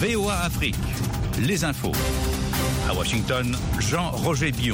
VOA Afrique, les infos. À Washington, Jean-Roger Bion.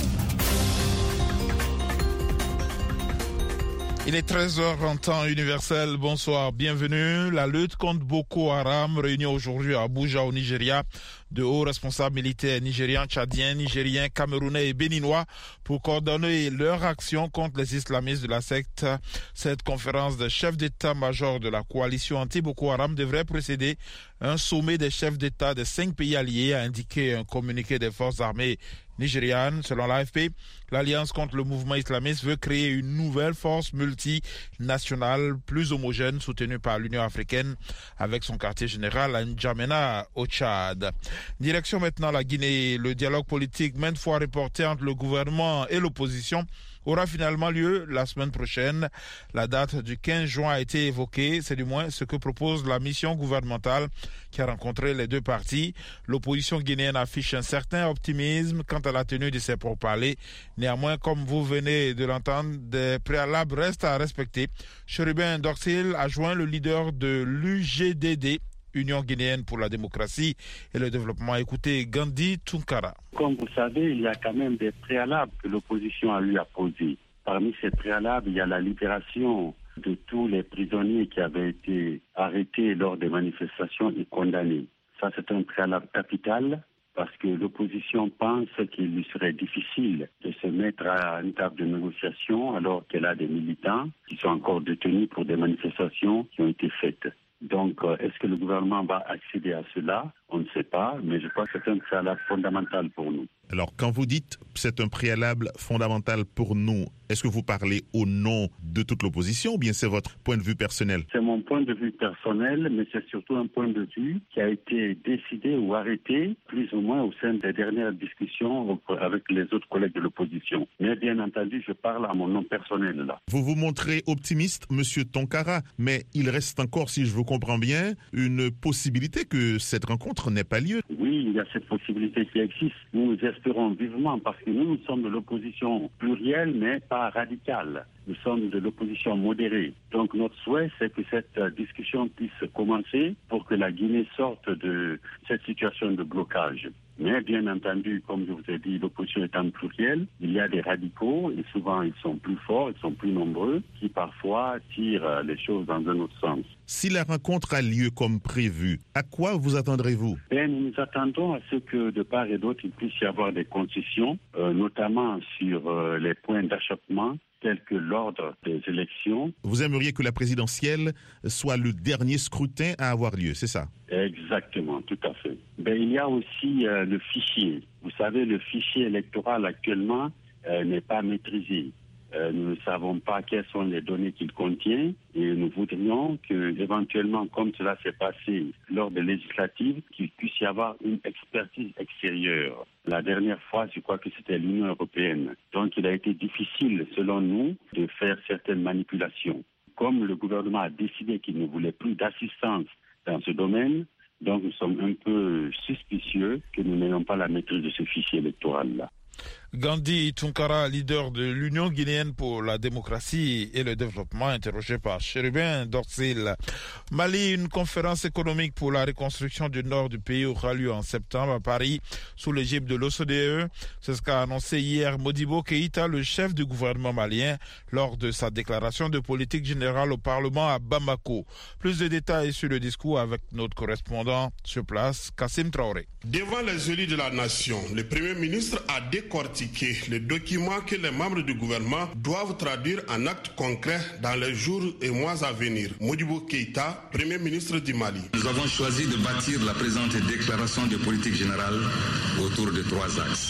Il est 13h en temps universel. Bonsoir, bienvenue. La lutte contre Boko Haram réunit aujourd'hui à Abuja au Nigeria de hauts responsables militaires nigérians, tchadiens, nigériens, camerounais et béninois pour coordonner leur action contre les islamistes de la secte. Cette conférence des chefs d'état-major de la coalition anti-Boko Haram devrait précéder un sommet des chefs d'état des 5 pays alliés, a indiqué un communiqué des forces armées nigérianes. Selon l'AFP, l'Alliance contre le mouvement islamiste veut créer une nouvelle force multinationale plus homogène soutenue par l'Union africaine avec son quartier général à N'Djamena au Tchad. Direction maintenant la Guinée. Le dialogue politique maintes fois reporté entre le gouvernement et l'opposition aura finalement lieu la semaine prochaine. La date du 15 juin a été évoquée, c'est du moins ce que propose la mission gouvernementale qui a rencontré les deux parties. L'opposition guinéenne affiche un certain optimisme quant à la tenue de ces pourparlers. Néanmoins, comme vous venez de l'entendre, des préalables restent à respecter. Cherubin Dorsil a joint le leader de l'UGDD, Union guinéenne pour la démocratie et le développement. Écoutez Gandhi Tunkara. Comme vous savez, il y a quand même des préalables que l'opposition a eu à poser. Parmi ces préalables, il y a la libération de tous les prisonniers qui avaient été arrêtés lors des manifestations et condamnés. Ça, c'est un préalable capital parce que l'opposition pense qu'il lui serait difficile de se mettre à une table de négociation alors qu'elle a des militants qui sont encore détenus pour des manifestations qui ont été faites. Donc, est-ce que le gouvernement va accéder à cela? On ne sait pas, mais je crois que c'est un préalable fondamental pour nous. Alors, quand vous dites c'est un préalable fondamental pour nous, est-ce que vous parlez au nom de toute l'opposition ou bien c'est votre point de vue personnel? C'est mon point de vue personnel, mais c'est surtout un point de vue qui a été décidé ou arrêté plus ou moins au sein des dernières discussions avec les autres collègues de l'opposition. Mais bien entendu, je parle à mon nom personnel là. Vous vous montrez optimiste, Monsieur Tunkara, mais il reste encore, si je vous comprends bien, une possibilité que cette rencontre n'ait pas lieu. Oui, il y a cette possibilité qui existe. Nous espérons vivement parce que nous sommes de l'opposition plurielle mais pas radicale. Nous sommes de l'opposition modérée. Donc notre souhait, c'est que cette discussion puisse commencer pour que la Guinée sorte de cette situation de blocage. Mais bien entendu, comme je vous ai dit, l'opposition étant plurielle, il y a des radicaux et souvent ils sont plus forts, ils sont plus nombreux, qui parfois tirent les choses dans un autre sens. Si la rencontre a lieu comme prévu, à quoi vous attendrez-vous? Nous nous attendons à ce que de part et d'autre, il puisse y avoir des concessions, notamment sur les points d'achoppement, tels que l'ordre des élections. Vous aimeriez que la présidentielle soit le dernier scrutin à avoir lieu, c'est ça? Exactement, tout à fait. Il y a aussi le fichier. Vous savez, le fichier électoral actuellement n'est pas maîtrisé. Nous ne savons pas quelles sont les données qu'il contient et nous voudrions que, éventuellement, comme cela s'est passé lors des législatives, qu'il puisse y avoir une expertise extérieure. La dernière fois, je crois que c'était l'Union européenne. Donc, il a été difficile, selon nous, de faire certaines manipulations. Comme le gouvernement a décidé qu'il ne voulait plus d'assistance dans ce domaine, donc nous sommes un peu suspicieux que nous n'ayons pas la maîtrise de ce fichier électoral-là. Gandhi Tunkara, leader de l'Union guinéenne pour la démocratie et le développement, interrogé par Cherubin Dorsil. Mali, une conférence économique pour la reconstruction du nord du pays aura lieu en septembre à Paris, sous l'égide de l'OCDE. C'est ce qu'a annoncé hier Modibo Keïta, le chef du gouvernement malien, lors de sa déclaration de politique générale au Parlement à Bamako. Plus de détails sur le discours avec notre correspondant sur place, Kassim Traoré. Devant les élus de la nation, le Premier ministre a décortiqué les documents que les membres du gouvernement doivent traduire en actes concrets dans les jours et mois à venir. Modibo Keïta, Premier ministre du Mali. Nous avons choisi de bâtir la présente déclaration de politique générale autour de 3 axes,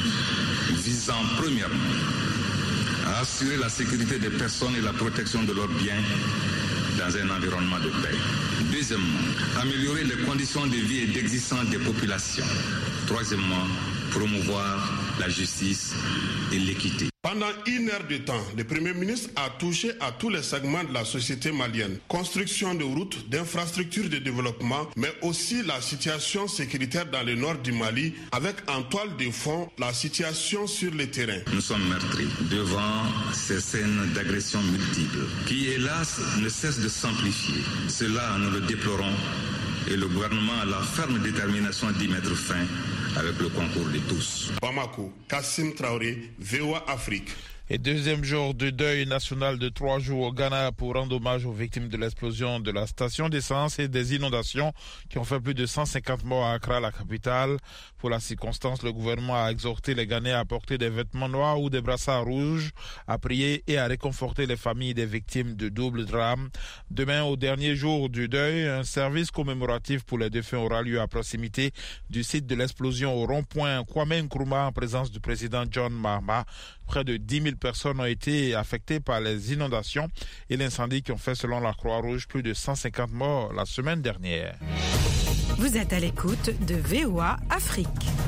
visant premièrement à assurer la sécurité des personnes et la protection de leurs biens dans un environnement de paix. Deuxièmement, améliorer les conditions de vie et d'existence des populations. Troisièmement, promouvoir la justice et l'équité. Pendant 1 heure de temps, le Premier ministre a touché à tous les segments de la société malienne. Construction de routes, d'infrastructures de développement, mais aussi la situation sécuritaire dans le nord du Mali, avec en toile de fond la situation sur le terrain. Nous sommes meurtris devant ces scènes d'agressions multiples, qui hélas ne cessent de s'amplifier. Cela, nous le déplorons et le gouvernement a la ferme détermination d'y mettre fin avec le concours de tous. Bamako, Kassim Traoré, VOA Afrique. Et deuxième jour de deuil national de 3 jours au Ghana pour rendre hommage aux victimes de l'explosion de la station d'essence et des inondations qui ont fait plus de 150 morts à Accra, la capitale. Pour la circonstance, le gouvernement a exhorté les Ghanais à porter des vêtements noirs ou des brassards rouges, à prier et à réconforter les familles des victimes de double drame. Demain, au dernier jour du deuil, un service commémoratif pour les défunts aura lieu à proximité du site de l'explosion au rond-point Kwame Nkrumah en présence du président John Mahama. Près de 10 000 personnes ont été affectées par les inondations et l'incendie qui ont fait, selon la Croix-Rouge, plus de 150 morts la semaine dernière. Vous êtes à l'écoute de VOA Afrique.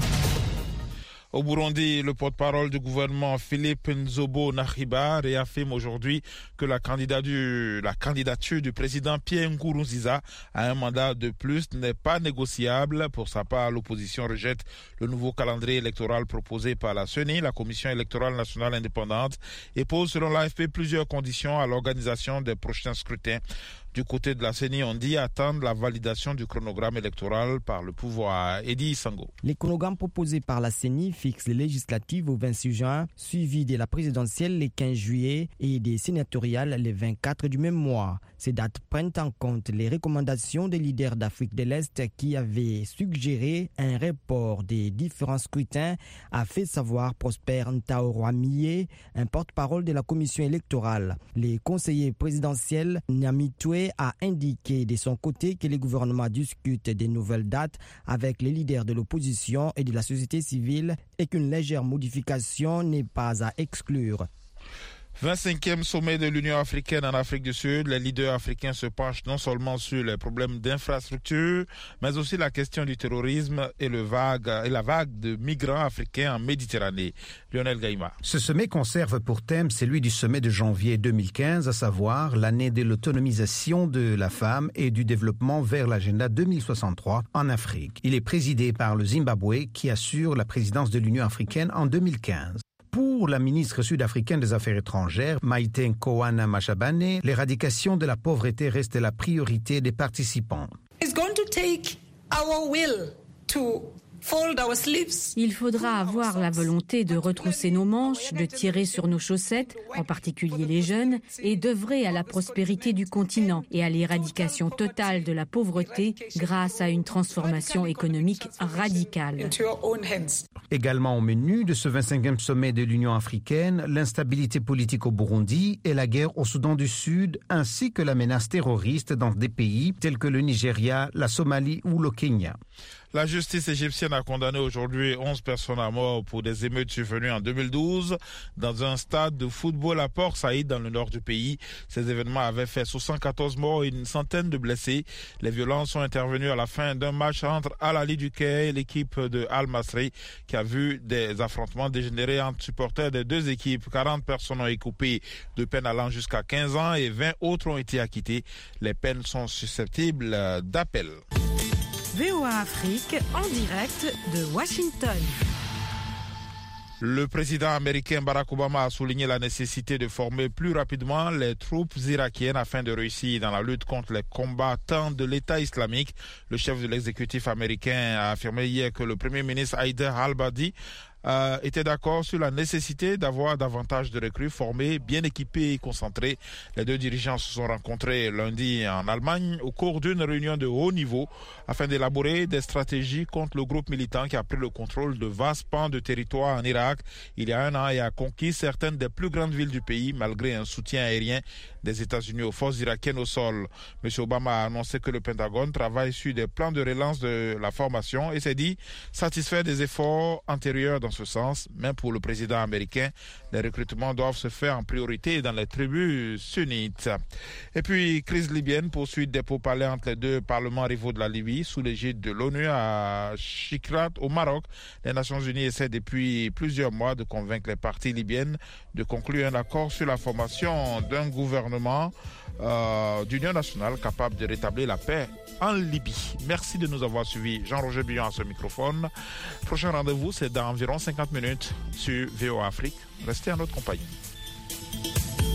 Au Burundi, le porte-parole du gouvernement Philippe Nzobo Nahiba réaffirme aujourd'hui que la candidature du président Pierre Nkurunziza à un mandat de plus n'est pas négociable. Pour sa part, l'opposition rejette le nouveau calendrier électoral proposé par la CENI, la Commission électorale nationale indépendante, et pose selon l'AFP plusieurs conditions à l'organisation des prochains scrutins. Du côté de la CENI, on dit attendre la validation du chronogramme électoral par le pouvoir. Eddie Sango. Les chronogrammes proposés par la CENI fixent les législatives au 26 juin, suivi de la présidentielle le 15 juillet et des sénatoriales le 24 du même mois. Ces dates prennent en compte les recommandations des leaders d'Afrique de l'Est qui avaient suggéré un report des différents scrutins, a fait savoir Prosper Ntaorwamiye, un porte-parole de la commission électorale. Les conseillers présidentiels Nyamitwe a indiqué de son côté que le gouvernement discute des nouvelles dates avec les leaders de l'opposition et de la société civile et qu'une légère modification n'est pas à exclure. 25e sommet de l'Union africaine en Afrique du Sud. Les leaders africains se penchent non seulement sur les problèmes d'infrastructure, mais aussi la question du terrorisme et la vague de migrants africains en Méditerranée. Lionel Gaïma. Ce sommet conserve pour thème celui du sommet de janvier 2015, à savoir l'année de l'autonomisation de la femme et du développement vers l'agenda 2063 en Afrique. Il est présidé par le Zimbabwe qui assure la présidence de l'Union africaine en 2015. Pour la ministre sud-africaine des Affaires étrangères, Maïte Nkoana Mashabane, l'éradication de la pauvreté reste la priorité des participants. Il faudra avoir la volonté de retrousser nos manches, de tirer sur nos chaussettes, en particulier les jeunes, et d'œuvrer à la prospérité du continent et à l'éradication totale de la pauvreté grâce à une transformation économique radicale. Également au menu de ce 25e sommet de l'Union africaine, l'instabilité politique au Burundi et la guerre au Soudan du Sud, ainsi que la menace terroriste dans des pays tels que le Nigeria, la Somalie ou le Kenya. La justice égyptienne a condamné aujourd'hui 11 personnes à mort pour des émeutes survenues en 2012 dans un stade de football à Port Saïd dans le nord du pays. Ces événements avaient fait 74 morts et une centaine de blessés. Les violences sont intervenues à la fin d'un match entre Al Ahly du Caire et l'équipe de Al Masry qui a vu des affrontements dégénérer entre supporters des deux équipes. 40 personnes ont écopé de peines allant jusqu'à 15 ans et 20 autres ont été acquittées. Les peines sont susceptibles d'appel. VOA Afrique en direct de Washington. Le président américain Barack Obama a souligné la nécessité de former plus rapidement les troupes irakiennes afin de réussir dans la lutte contre les combattants de l'État islamique. Le chef de l'exécutif américain a affirmé hier que le premier ministre Haider al-Abadi était d'accord sur la nécessité d'avoir davantage de recrues formés, bien équipés et concentrés. Les deux dirigeants se sont rencontrés lundi en Allemagne au cours d'une réunion de haut niveau afin d'élaborer des stratégies contre le groupe militant qui a pris le contrôle de vastes pans de territoire en Irak il y a un an et a conquis certaines des plus grandes villes du pays malgré un soutien aérien des États-Unis aux forces irakiennes au sol. M. Obama a annoncé que le Pentagone travaille sur des plans de relance de la formation et s'est dit satisfait des efforts antérieurs dans ce sens. Même pour le président américain, les recrutements doivent se faire en priorité dans les tribus sunnites. Et puis, crise libyenne, poursuite des pourparlers entre les deux parlements rivaux de la Libye sous l'égide de l'ONU à Chikrat au Maroc. Les Nations Unies essaient depuis plusieurs mois de convaincre les parties libyennes de conclure un accord sur la formation d'un gouvernement d'union nationale capable de rétablir la paix en Libye. Merci de nous avoir suivis. Jean-Roger Billon à ce microphone. Prochain rendez-vous, c'est dans environ 50 minutes sur VOA Afrique. Restez en notre compagnie.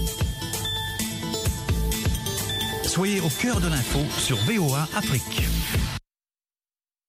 Soyez au cœur de l'info sur VOA Afrique.